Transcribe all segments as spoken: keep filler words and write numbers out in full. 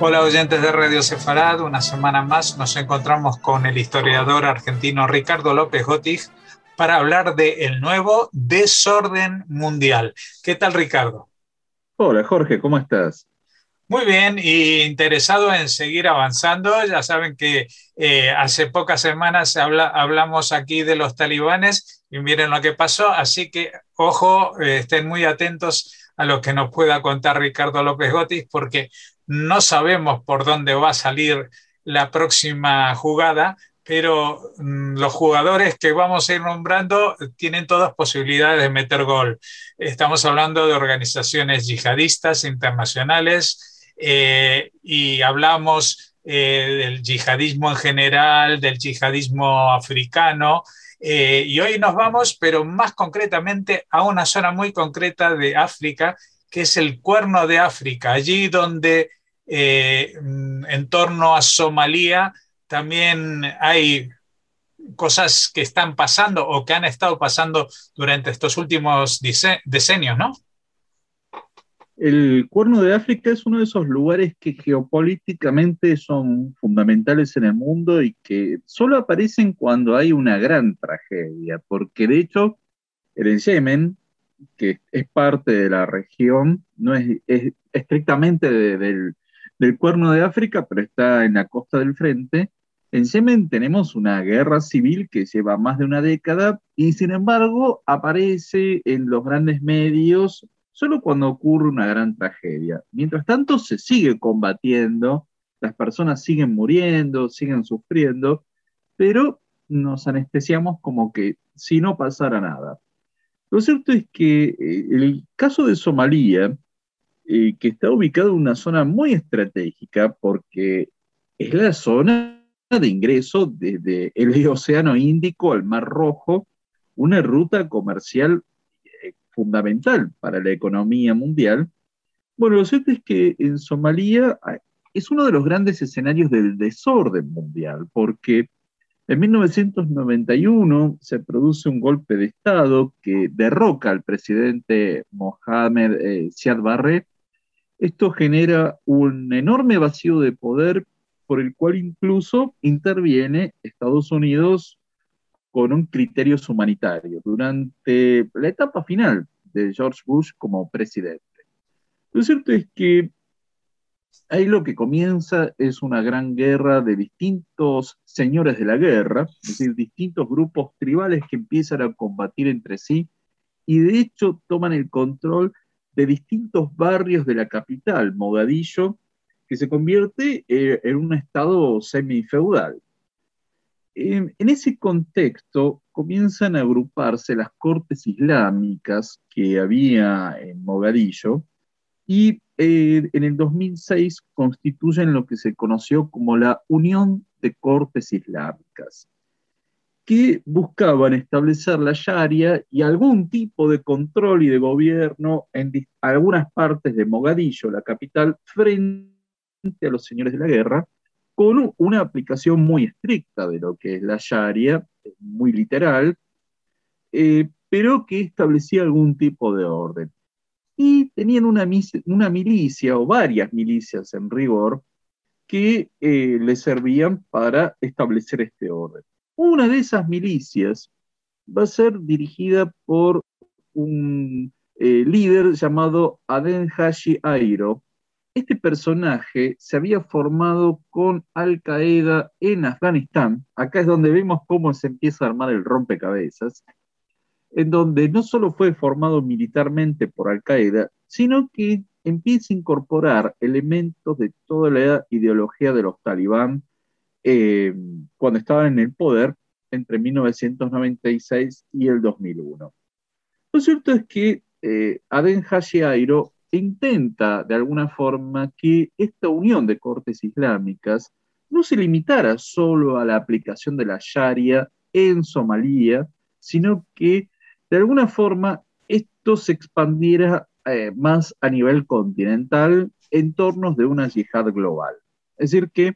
Hola oyentes de Radio Sefarad, una semana más nos encontramos con el historiador argentino Ricardo López Gotig para hablar del nuevo desorden mundial. ¿Qué tal, Ricardo? Hola Jorge, ¿cómo estás? Muy bien, y interesado en seguir avanzando. Ya saben que eh, hace pocas semanas habla, hablamos aquí de los talibanes y miren lo que pasó, así que ojo, eh, estén muy atentos a lo que nos pueda contar Ricardo López Gotis, porque no sabemos por dónde va a salir la próxima jugada, pero mmm, los jugadores que vamos a ir nombrando tienen todas posibilidades de meter gol. Estamos hablando de organizaciones yihadistas internacionales, eh, y hablamos eh, del yihadismo en general, del yihadismo africano, eh, y hoy nos vamos, pero más concretamente, a una zona muy concreta de África, que es el Cuerno de África, allí donde eh, en torno a Somalia también hay cosas que están pasando o que han estado pasando durante estos últimos decenios, ¿no? El Cuerno de África es uno de esos lugares que geopolíticamente son fundamentales en el mundo y que solo aparecen cuando hay una gran tragedia, porque de hecho el Yemen, que es parte de la región, no es, es estrictamente de- del, del Cuerno de África, pero está en la costa del frente. En Yemen tenemos una guerra civil que lleva más de una década y sin embargo aparece en los grandes medios solo cuando ocurre una gran tragedia. Mientras tanto se sigue combatiendo, las personas siguen muriendo, siguen sufriendo, pero nos anestesiamos como que si no pasara nada. Lo cierto es que eh, el caso de Somalia, eh, que está ubicado en una zona muy estratégica porque es la zona de ingreso desde el Océano Índico al Mar Rojo, una ruta comercial eh, fundamental para la economía mundial. Bueno, lo cierto es que en Somalia ah, es uno de los grandes escenarios del desorden mundial, porque en mil novecientos noventa y uno se produce un golpe de Estado que derroca al presidente Mohamed eh, Siad Barre. Esto genera un enorme vacío de poder por el cual incluso interviene Estados Unidos con un criterio humanitario durante la etapa final de George Bush como presidente. Lo cierto es que ahí lo que comienza es una gran guerra de distintos señores de la guerra, es decir, distintos grupos tribales que empiezan a combatir entre sí y de hecho toman el control de distintos barrios de la capital, Mogadillo, que se convierte eh, en un estado semifeudal. En, en ese contexto comienzan a agruparse las cortes islámicas que había en Mogadillo y eh, en el dos mil seis constituyen lo que se conoció como la Unión de Cortes Islámicas, que buscaban establecer la Sharia y algún tipo de control y de gobierno en algunas partes de Mogadillo, la capital, frente a los señores de la guerra, con una aplicación muy estricta de lo que es la Sharia, muy literal, eh, pero que establecía algún tipo de orden. Y tenían una, una milicia o varias milicias en rigor que eh, le servían para establecer este orden. Una de esas milicias va a ser dirigida por un eh, líder llamado Aden Hashi Airo. Este personaje se había formado con Al Qaeda en Afganistán. Acá es donde vemos cómo se empieza a armar el rompecabezas, en donde no solo fue formado militarmente por Al Qaeda, sino que empieza a incorporar elementos de toda la ideología de los talibán eh, cuando estaban en el poder entre mil novecientos noventa y seis y el dos mil uno. Lo cierto es que eh, Aden Hashiairo intenta de alguna forma que esta unión de cortes islámicas no se limitara solo a la aplicación de la Sharia en Somalia, sino que de alguna forma esto se expandiera eh, más a nivel continental en torno de una yihad global. Es decir, que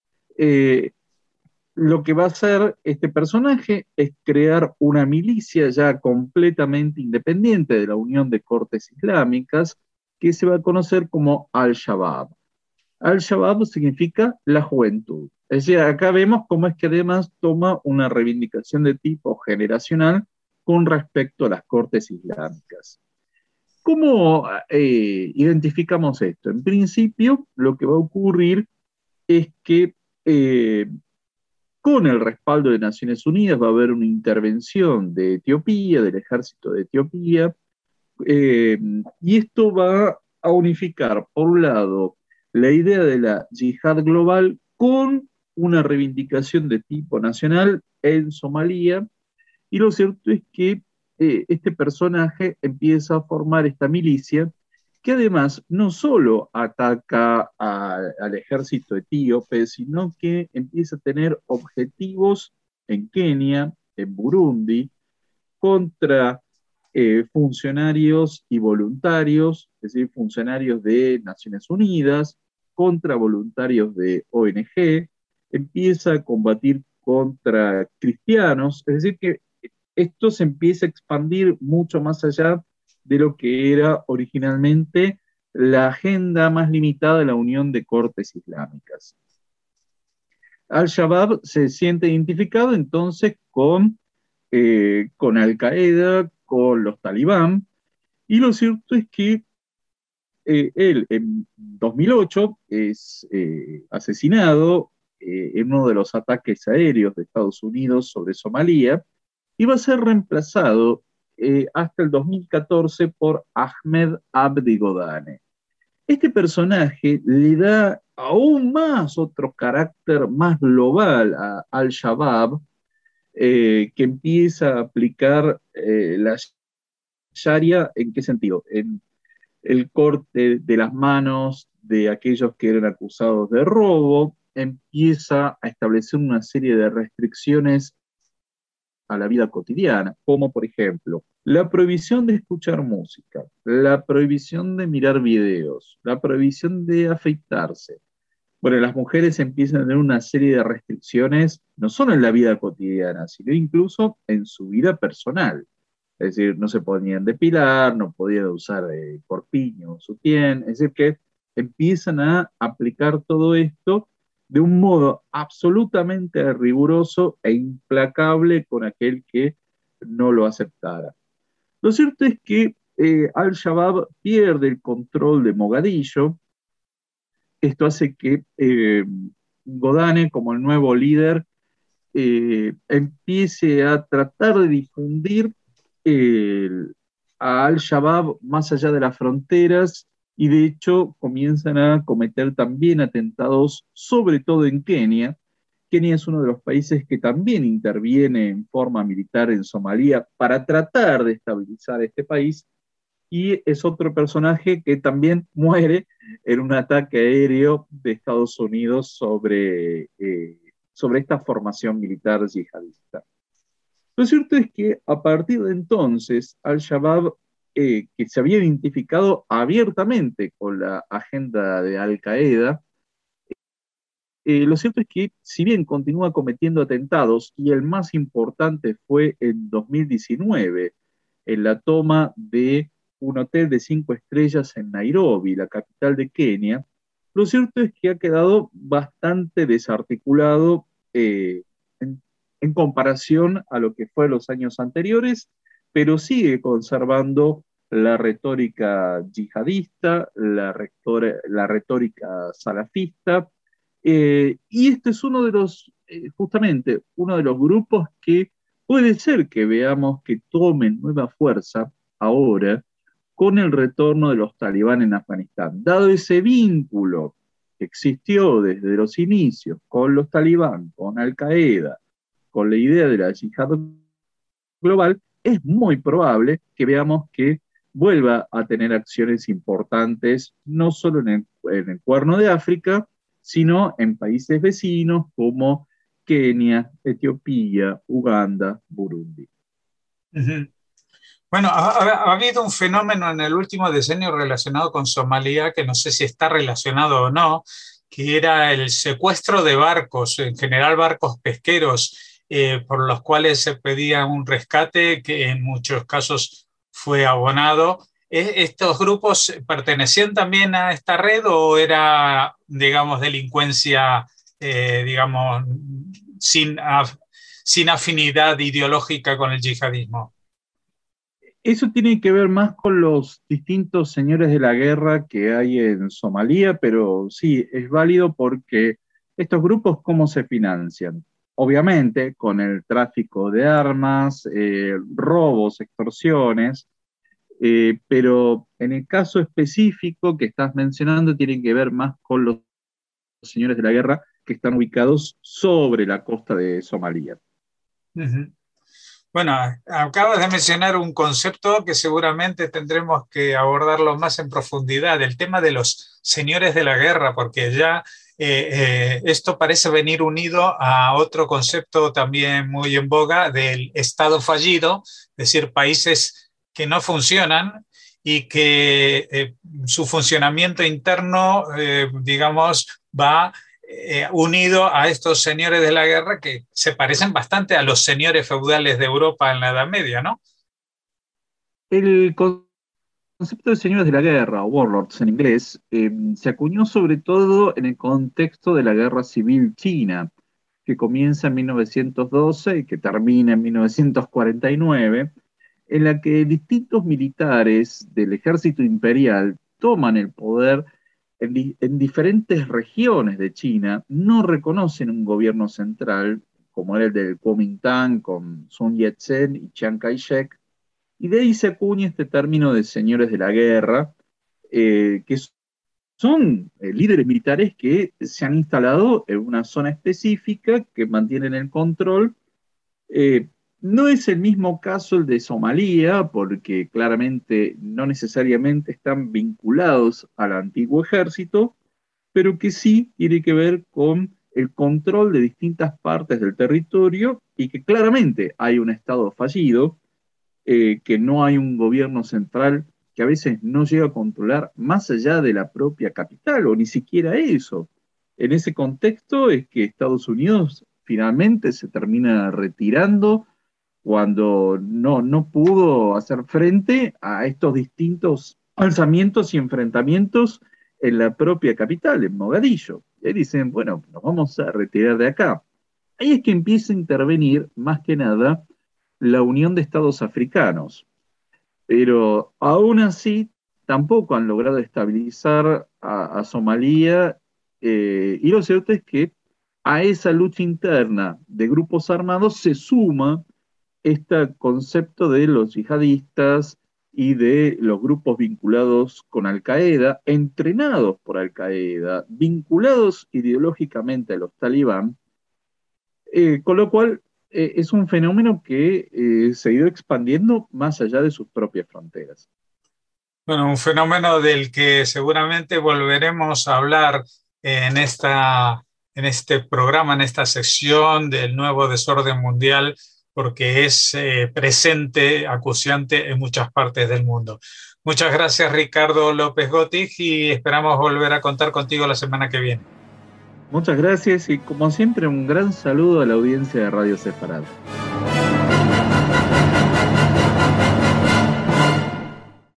eh, lo que va a hacer este personaje es crear una milicia ya completamente independiente de la Unión de Cortes Islámicas que se va a conocer como Al-Shabaab. Al-Shabaab significa la juventud. Es decir, acá vemos cómo es que además toma una reivindicación de tipo generacional con respecto a las cortes islámicas. ¿Cómo eh, identificamos esto? En principio, lo que va a ocurrir es que eh, con el respaldo de Naciones Unidas va a haber una intervención de Etiopía, del ejército de Etiopía, eh, y esto va a unificar, por un lado, la idea de la yihad global con una reivindicación de tipo nacional en Somalia, y lo cierto es que eh, este personaje empieza a formar esta milicia que además no solo ataca a, al ejército etíope, sino que empieza a tener objetivos en Kenia, en Burundi, contra eh, funcionarios y voluntarios, es decir, funcionarios de Naciones Unidas, contra voluntarios de O N G, empieza a combatir contra cristianos, es decir, que esto se empieza a expandir mucho más allá de lo que era originalmente la agenda más limitada de la Unión de Cortes Islámicas. Al-Shabaab se siente identificado entonces con, eh, con Al-Qaeda, con los talibán, y lo cierto es que eh, él en dos mil ocho es eh, asesinado eh, en uno de los ataques aéreos de Estados Unidos sobre Somalia, y va a ser reemplazado eh, hasta el dos mil catorce por Ahmed Abdi Godane. Este personaje le da aún más otro carácter más global a Al-Shabaab, eh, que empieza a aplicar eh, la Sharia. ¿En qué sentido? En el corte de las manos de aquellos que eran acusados de robo, empieza a establecer una serie de restricciones a la vida cotidiana, como por ejemplo la prohibición de escuchar música, la prohibición de mirar videos, la prohibición de afeitarse. Bueno, las mujeres empiezan a tener una serie de restricciones, no solo en la vida cotidiana, sino incluso en su vida personal. Es decir, no se podían depilar, no podían usar eh, corpiño, sutién, es decir, que empiezan a aplicar todo esto de un modo absolutamente riguroso e implacable con aquel que no lo aceptara. Lo cierto es que eh, Al-Shabaab pierde el control de Mogadiscio. Esto hace que eh, Godane, como el nuevo líder, eh, empiece a tratar de difundir eh, a Al-Shabaab más allá de las fronteras, y de hecho comienzan a cometer también atentados, sobre todo en Kenia. Kenia es uno de los países que también interviene en forma militar en Somalia para tratar de estabilizar este país, y es otro personaje que también muere en un ataque aéreo de Estados Unidos sobre, eh, sobre esta formación militar yihadista. Lo cierto es que a partir de entonces, Al-Shabaab, eh, que se había identificado abiertamente con la agenda de Al-Qaeda, eh, lo cierto es que si bien continúa cometiendo atentados, y el más importante fue en dos mil diecinueve, en la toma de un hotel de cinco estrellas en Nairobi, la capital de Kenia, lo cierto es que ha quedado bastante desarticulado eh, en, en comparación a lo que fue en los años anteriores, pero sigue conservando la retórica yihadista, la, rectora, la retórica salafista, eh, y este es uno de los, eh, justamente, uno de los grupos que puede ser que veamos que tomen nueva fuerza ahora con el retorno de los talibán en Afganistán. Dado ese vínculo que existió desde los inicios con los talibán, con Al-Qaeda, con la idea de la yihad global, es muy probable que veamos que vuelva a tener acciones importantes, no solo en el, en el Cuerno de África, sino en países vecinos como Kenia, Etiopía, Uganda, Burundi. Uh-huh. Bueno, ha, ha, habido un fenómeno en el último decenio relacionado con Somalia, que no sé si está relacionado o no, que era el secuestro de barcos, en general barcos pesqueros, eh, por los cuales se pedía un rescate que en muchos casos fue abonado. ¿estos grupos pertenecían también a esta red o era, digamos, delincuencia, eh, digamos, sin, af, sin afinidad ideológica con el yihadismo? Eso tiene que ver más con los distintos señores de la guerra que hay en Somalia, pero sí, es válido porque estos grupos, ¿cómo se financian? Obviamente, con el tráfico de armas, eh, robos, extorsiones, eh, pero en el caso específico que estás mencionando, tiene que ver más con los señores de la guerra que están ubicados sobre la costa de Somalia. Uh-huh. Bueno, acabas de mencionar un concepto que seguramente tendremos que abordarlo más en profundidad, el tema de los señores de la guerra, porque ya eh, eh, esto parece venir unido a otro concepto también muy en boga del Estado fallido, es decir, países que no funcionan y que eh, su funcionamiento interno, eh, digamos, va Eh, unido a estos señores de la guerra que se parecen bastante a los señores feudales de Europa en la Edad Media, ¿no? El concepto de señores de la guerra, o warlords en inglés, eh, se acuñó sobre todo en el contexto de la Guerra Civil China, que comienza en mil novecientos doce y que termina en mil novecientos cuarenta y nueve, en la que distintos militares del ejército imperial toman el poder en, di en diferentes regiones de China, no reconocen un gobierno central, como era el del Kuomintang con Sun Yat-sen y Chiang Kai-shek, y de ahí se acuña este término de señores de la guerra, eh, que son eh, líderes militares que se han instalado en una zona específica, que mantienen el control. Eh, no es el mismo caso el de Somalia, porque claramente no necesariamente están vinculados al antiguo ejército, pero que sí tiene que ver con el control de distintas partes del territorio y que claramente hay un Estado fallido, eh, que no hay un gobierno central que a veces no llega a controlar más allá de la propia capital o ni siquiera eso. En ese contexto es que Estados Unidos finalmente se termina retirando cuando no, no pudo hacer frente a estos distintos alzamientos y enfrentamientos en la propia capital, en Mogadillo. Y ahí dicen, bueno, nos vamos a retirar de acá. Ahí es que empieza a intervenir, más que nada, la Unión de Estados Africanos. Pero aún así, tampoco han logrado estabilizar a, a Somalia, eh, y lo cierto es que a esa lucha interna de grupos armados se suma este concepto de los yihadistas y de los grupos vinculados con Al-Qaeda, entrenados por Al-Qaeda, vinculados ideológicamente a los talibán, eh, con lo cual eh, es un fenómeno que eh, se ha ido expandiendo más allá de sus propias fronteras. Bueno, un fenómeno del que seguramente volveremos a hablar en, esta, en este programa, en esta sección del nuevo desorden mundial, porque es eh, presente, acuciante en muchas partes del mundo. Muchas gracias, Ricardo López Gotig, y esperamos volver a contar contigo la semana que viene. Muchas gracias y como siempre un gran saludo a la audiencia de Radio Sefarad.